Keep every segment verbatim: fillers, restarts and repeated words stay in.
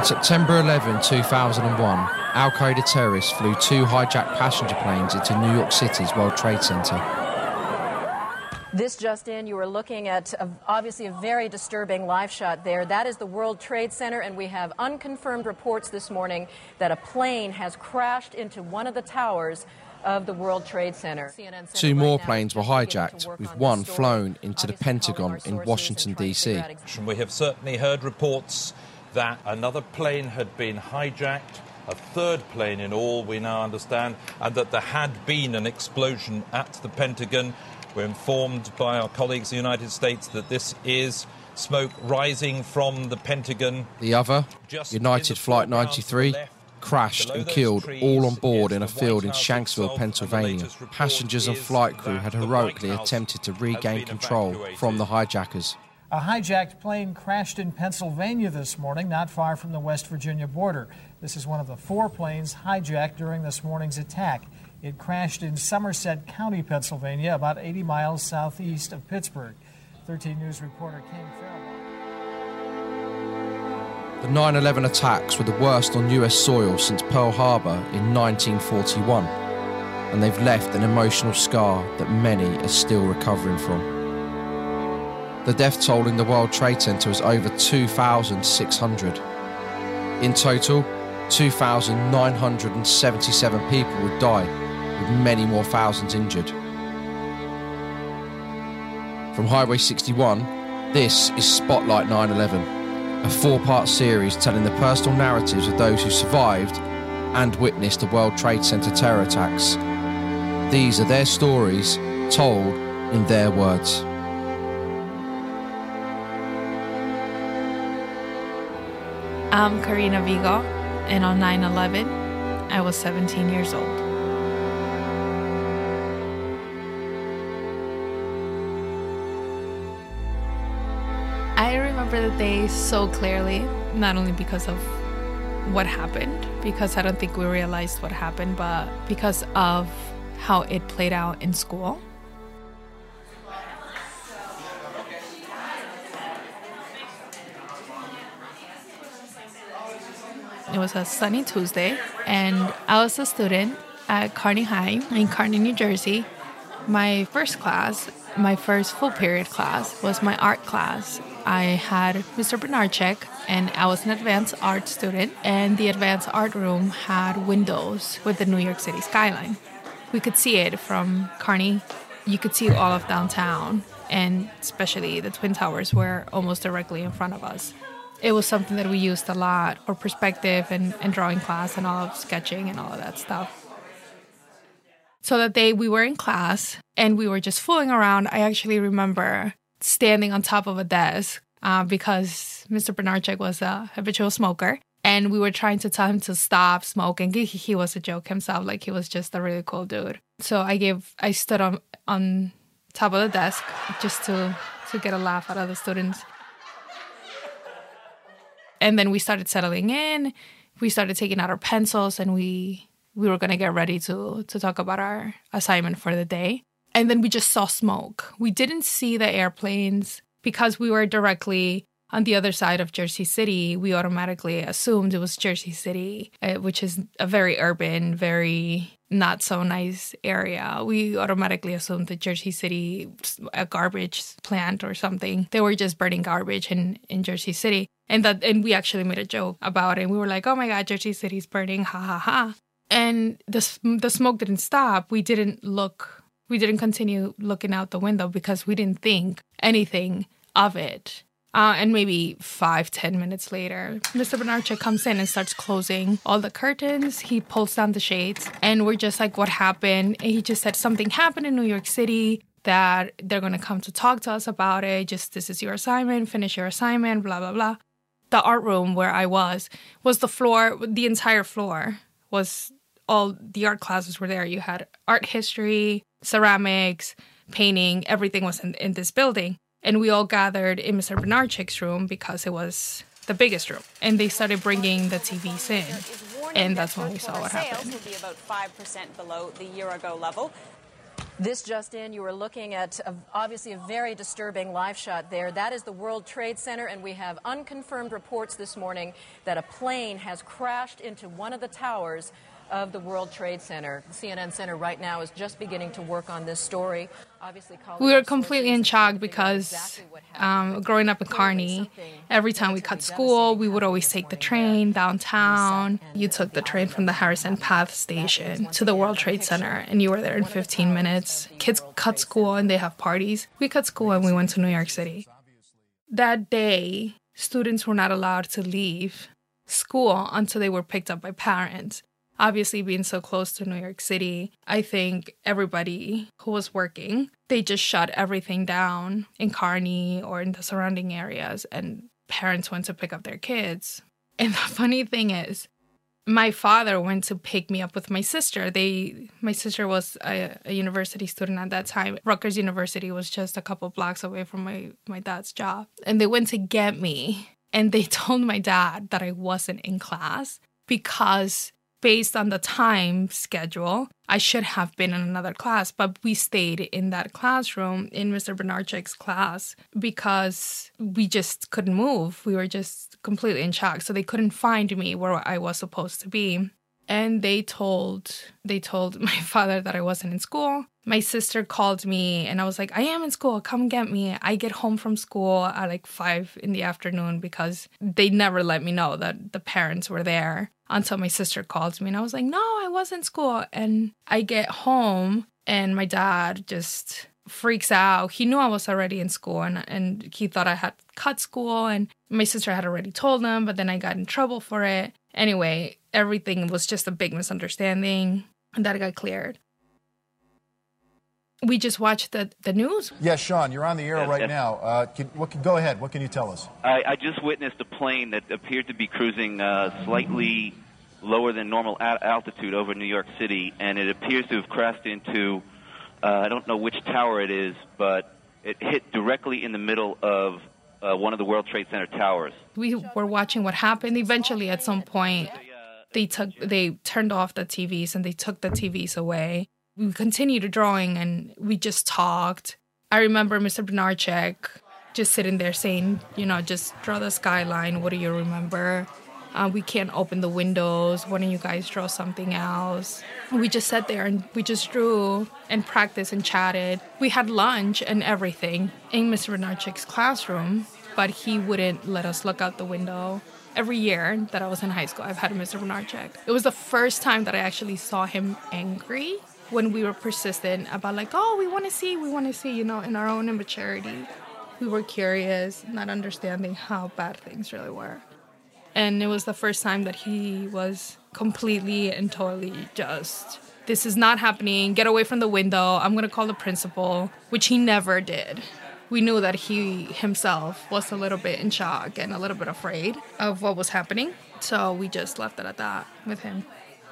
On September eleventh, two thousand one, Al-Qaeda terrorists flew two hijacked passenger planes into New York City's World Trade Center. This just in, you are looking at a, obviously a very disturbing live shot there. That is the World Trade Center, and we have unconfirmed reports this morning that a plane has crashed into one of the towers of the World Trade Center. Two more planes were hijacked, with one flown into the Pentagon in Washington, D C. We have certainly heard reports that another plane had been hijacked, a third plane in all, we now understand, and that there had been an explosion at the Pentagon. We're informed by our colleagues in the United States that this is smoke rising from the Pentagon. The other, United Flight ninety-three, crashed and killed all on board in a field in Shanksville, Pennsylvania. Passengers and flight crew had heroically attempted to regain control from the hijackers. A hijacked plane crashed in Pennsylvania this morning, not far from the West Virginia border. This is one of the four planes hijacked during this morning's attack. It crashed in Somerset County, Pennsylvania, about eighty miles southeast of Pittsburgh. thirteen News reporter King Farrell. The nine eleven attacks were the worst on U S soil since Pearl Harbor in nineteen forty-one, and they've left an emotional scar that many are still recovering from. The death toll in the World Trade Center was over two thousand six hundred. In total, two thousand nine hundred seventy-seven people would die, with many more thousands injured. From Highway sixty-one, this is Spotlight nine eleven, a four-part series telling the personal narratives of those who survived and witnessed the World Trade Center terror attacks. These are their stories, told in their words. I'm Karina Vigo, and on nine eleven, I was seventeen years old. I remember the day so clearly, not only because of what happened, because I don't think we realized what happened, but because of how it played out in school. It was a sunny Tuesday, and I was a student at Kearney High in Kearney, New Jersey. My first class, my first full period class, was my art class. I had Mister Bernarczyk, and I was an advanced art student, and the advanced art room had windows with the New York City skyline. We could see it from Kearney. You could see all of downtown, and especially the Twin Towers were almost directly in front of us. It was something that we used a lot for perspective and, and drawing class and all of sketching and all of that stuff. So that day we were in class and we were just fooling around. I actually remember standing on top of a desk uh, because Mister Bernarczyk was a habitual smoker. And we were trying to tell him to stop smoking. He, he was a joke himself, like he was just a really cool dude. So I gave, I stood on, on top of the desk just to, to get a laugh out of the students. And then we started settling in. We started taking out our pencils, and we we were going to get ready to, to talk about our assignment for the day. And then we just saw smoke. We didn't see the airplanes because we were directly on the other side of Jersey City. We automatically assumed it was Jersey City, uh, which is a very urban, very not so nice area. We automatically assumed that Jersey City, a garbage plant or something. They were just burning garbage in, in Jersey City. And that, and we actually made a joke about it. We were like, oh my God, Jersey City's burning, ha ha ha. And the, the smoke didn't stop. We didn't look, we didn't continue looking out the window because we didn't think anything of it. Uh, and maybe five, ten minutes later, Mister Bernarczyk comes in and starts closing all the curtains. He pulls down the shades, and we're just like, what happened? And he just said something happened in New York City, that they're going to come to talk to us about it. Just, this is your assignment, finish your assignment, blah, blah, blah. The art room where I was, was the floor, the entire floor was, all the art classes were there. You had art history, ceramics, painting, everything was in, in this building. And we all gathered in Mister Bernarczyk's room because it was the biggest room. And they started bringing the T Vs in. And that's when we saw what happened. Sales will be about five percent below the year-ago level. This just in, you are looking at a, obviously a very disturbing live shot there. That is the World Trade Center, and we have unconfirmed reports this morning that a plane has crashed into one of the towers of the World Trade Center. The C N N Center right now is just beginning to work on this story. Obviously, we were completely in shock because um, growing up in Kearney, every time we cut school, we would always take the train downtown. You took the train from the Harrison Path station to the World Trade Center, and you were there in fifteen minutes. Kids cut school and they have parties. We cut school and we went to New York City. That day, students were not allowed to leave school until they were picked up by parents. Obviously, being so close to New York City, I think everybody who was working, they just shut everything down in Kearney or in the surrounding areas, and parents went to pick up their kids. And the funny thing is, my father went to pick me up with my sister. They, my sister was a, a university student at that time. Rutgers University was just a couple blocks away from my, my dad's job. And they went to get me, and they told my dad that I wasn't in class because based on the time schedule, I should have been in another class, but we stayed in that classroom in Mister Bernarchik's class because we just couldn't move. We were just completely in shock. So they couldn't find me where I was supposed to be. And they told they told my father that I wasn't in school. My sister called me and I was like, I am in school. Come get me. I get home from school at like five in the afternoon because they never let me know that the parents were there until my sister called me. And I was like, no, I was in school. And I get home and my dad just freaks out. He knew I was already in school and, and he thought I had cut school. And my sister had already told him, but then I got in trouble for it. Anyway, everything was just a big misunderstanding, and that got cleared. We just watched the, the news. Yes, Sean, you're on the air yes, right yes. now. Uh, can, what can, go ahead. What can you tell us? I, I just witnessed a plane that appeared to be cruising uh, slightly lower than normal a- altitude over New York City, and it appears to have crashed into, uh, I don't know which tower it is, but it hit directly in the middle of uh, one of the World Trade Center towers. We were watching what happened. Eventually, at some point, they took they turned off the T Vs and they took the T Vs away. We continued drawing and we just talked. I remember Mister Bernarchik just sitting there saying, you know, just draw the skyline. What do you remember? Uh, we can't open the windows. Why don't you guys draw something else? We just sat there and we just drew and practiced and chatted. We had lunch and everything in Mister Bernarchik's classroom, but he wouldn't let us look out the window. Every year that I was in high school, I've had Mister Bernarchik. It was the first time that I actually saw him angry when we were persistent about like, oh, we want to see, we want to see, you know, in our own immaturity. We were curious, not understanding how bad things really were. And it was the first time that he was completely and totally just, this is not happening, get away from the window, I'm going to call the principal, which he never did. We knew that he himself was a little bit in shock and a little bit afraid of what was happening. So we just left it at that with him.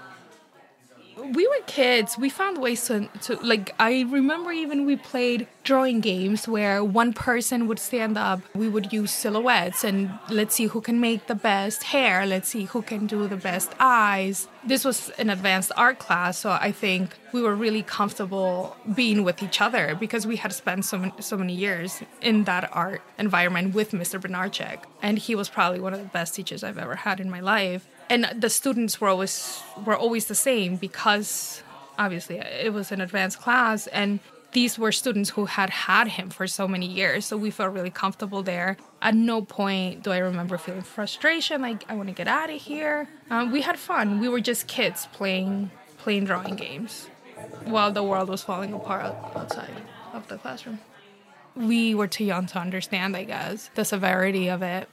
We were kids. We found ways to, to, like, I remember even we played drawing games where one person would stand up. We would use silhouettes and let's see who can make the best hair. Let's see who can do the best eyes. This was an advanced art class, so I think we were really comfortable being with each other because we had spent so many, so many years in that art environment with Mister Bernarchik. And he was probably one of the best teachers I've ever had in my life. And the students were always were always the same because, obviously, it was an advanced class. And these were students who had had him for so many years. So we felt really comfortable there. At no point do I remember feeling frustration, like, I want to get out of here. Um, we had fun. We were just kids playing, playing drawing games while the world was falling apart outside of the classroom. We were too young to understand, I guess, the severity of it.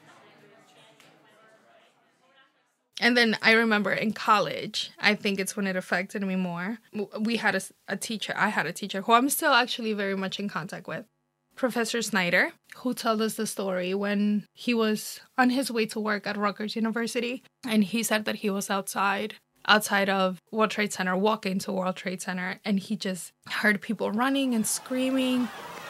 And then I remember in college, I think it's when it affected me more. We had a, a teacher, I had a teacher who I'm still actually very much in contact with, Professor Snyder, who told us the story when he was on his way to work at Rutgers University. And he said that he was outside, outside of World Trade Center, walking to World Trade Center, and he just heard people running and screaming.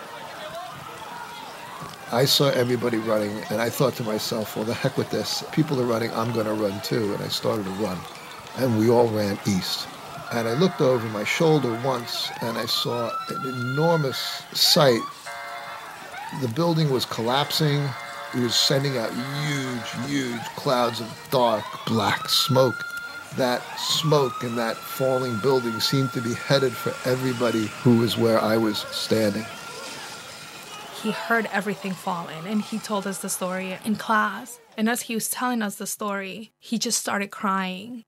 I saw everybody running, and I thought to myself, well, the heck with this. People are running, I'm going to run too. And I started to run. And we all ran east. And I looked over my shoulder once, and I saw an enormous sight. The building was collapsing. It was sending out huge, huge clouds of dark, black smoke. That smoke and that falling building seemed to be headed for everybody who was where I was standing. He heard everything falling, and he told us the story in class. And as he was telling us the story, he just started crying.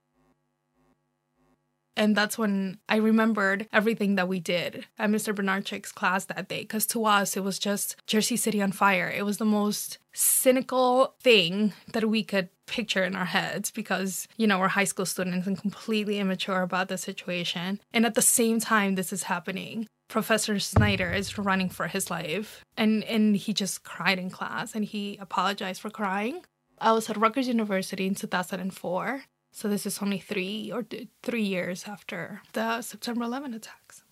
And that's when I remembered everything that we did at Mister Bernarchik's class that day. Because to us, it was just Jersey City on fire. It was the most cynical thing that we could picture in our heads because, you know, we're high school students and completely immature about the situation. And at the same time this is happening, Professor Snyder is running for his life. And, and he just cried in class and he apologized for crying. I was at Rutgers University in two thousand four. So this is only three or th- three years after the September eleventh attacks.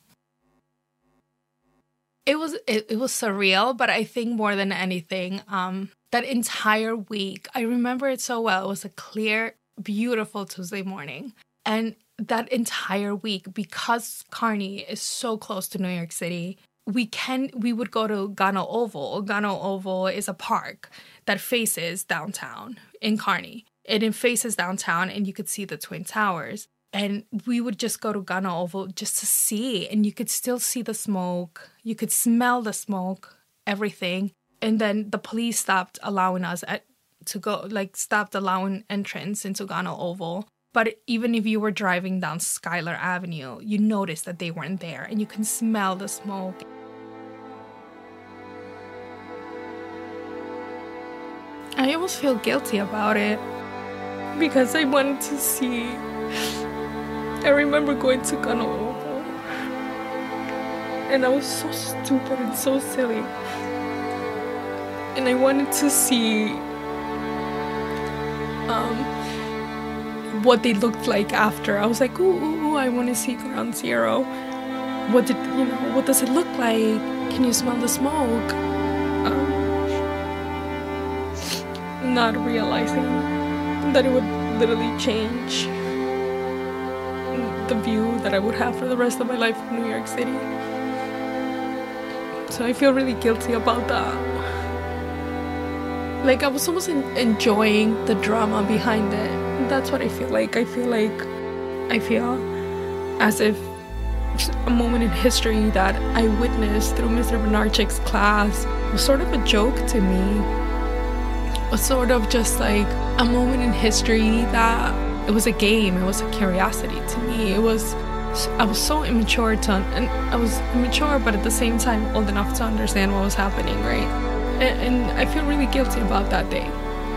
It was it, it was surreal, but I think more than anything, um, that entire week, I remember it so well. It was a clear, beautiful Tuesday morning. And that entire week, because Kearny is so close to New York City, we can we would go to Gano Oval. Gano Oval is a park that faces downtown in Kearny. And it faces downtown and you could see the Twin Towers. And we would just go to Gano Oval just to see. And you could still see the smoke. You could smell the smoke, everything. And then the police stopped allowing us at, to go, like stopped allowing entrance into Gano Oval. But even if you were driving down Schuyler Avenue, you noticed that they weren't there. And you can smell the smoke. I almost feel guilty about it. Because I wanted to see, I remember going to Gano Oval, and I was so stupid and so silly, and I wanted to see um, what they looked like after. I was like, ooh, ooh, ooh, I want to see Ground Zero. What did, you know, what does it look like? Can you smell the smoke? Um, not realizing that it would literally change the view that I would have for the rest of my life in New York City. So I feel really guilty about that. Like I was almost in- enjoying the drama behind it. That's what I feel like. I feel like I feel as if a moment in history that I witnessed through Mister Bernarchik's class was sort of a joke to me. Was sort of just like a moment in history that it was a game. It was a curiosity to me. It was, I was so immature to, and I was immature, but at the same time old enough to understand what was happening, right? And, and I feel really guilty about that day.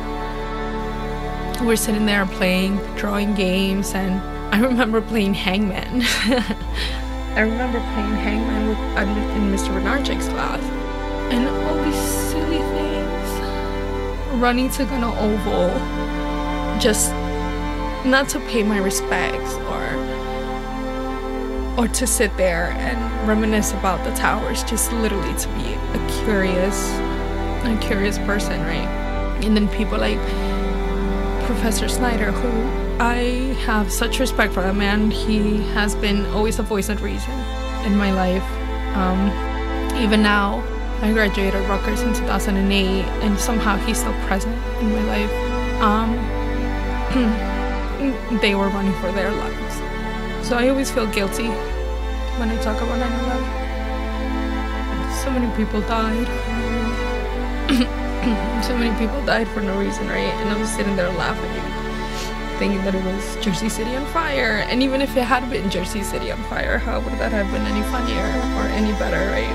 We're sitting there playing, drawing games, and I remember playing Hangman. I remember playing Hangman with, in Mister Bernarchik's class, and all these silly things. Running to Gano Oval, just not to pay my respects or or to sit there and reminisce about the towers, just literally to be a curious, a curious person, right? And then people like Professor Snyder, who I have such respect for that man. He has been always a voice of reason in my life. Um, even now, I graduated Rutgers in two thousand eight, and somehow he's still present in my life. Um, they were running for their lives. So I always feel guilty when I talk about nine eleven. So many people died. So many people died for no reason, right? And I was sitting there laughing, thinking that it was Jersey City on fire. And even if it had been Jersey City on fire, how would that have been any funnier or any better, right?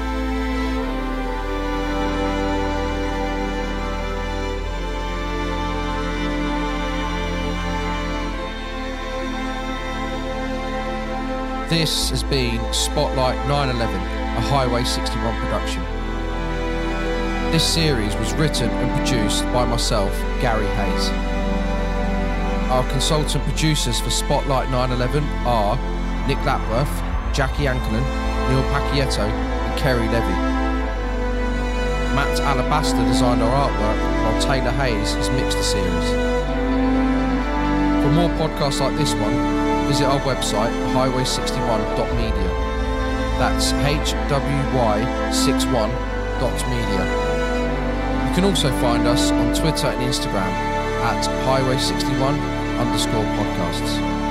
This has been Spotlight nine eleven, a Highway sixty-one production. This series was written and produced by myself, Gary Hayes. Our consultant producers for Spotlight nine eleven are Nick Lapworth, Jackie Ankelin, Neil Pacchietto and Kerry Levy. Matt Alabaster designed our artwork, while Taylor Hayes has mixed the series. For more podcasts like this one, visit our website, highway sixty-one dot media. That's H W Y sixty-one dot media. You can also find us on Twitter and Instagram at highway sixty-one underscore podcasts.